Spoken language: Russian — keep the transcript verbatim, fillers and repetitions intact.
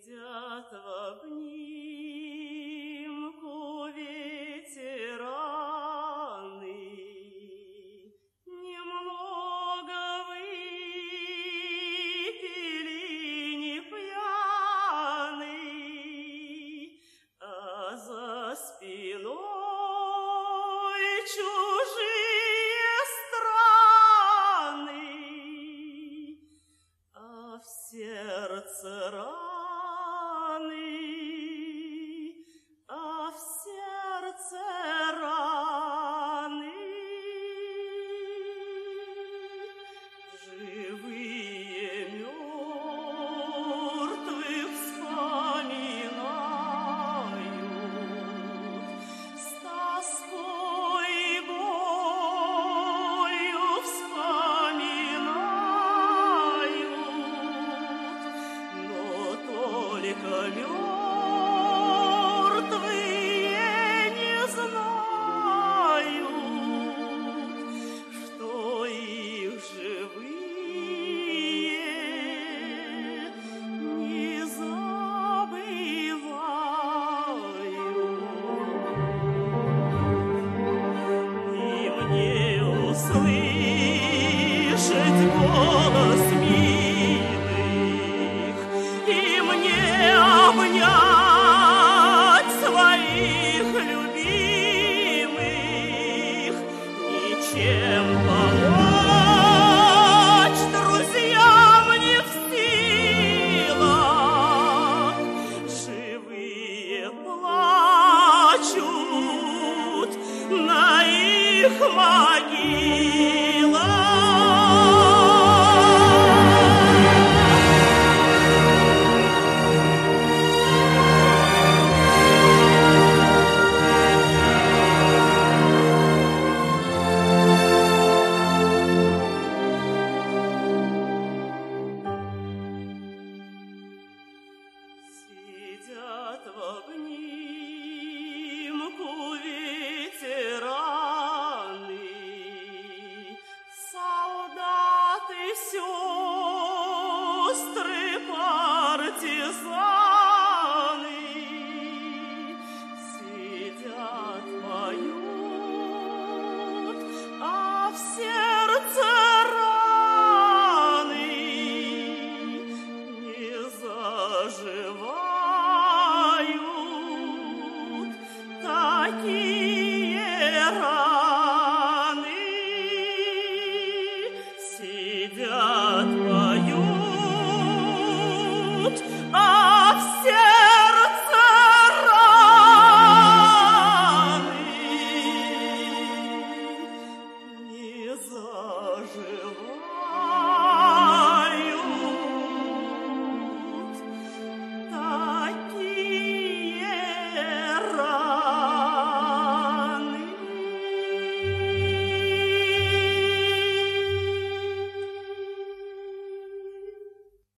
Сидят в обнимку ветераны, немного выпили, не пьяны, а за спиной чужие страны, а в сердце раны. Слышать голос милых, и мне обнять своих любимых, ничем помочь друзьям не в силах, живые плачут на их могилах. Сидят в обнимку ветераны, солдаты, сестры, партизаны, сидят, поют, а в сердце раны не заживают.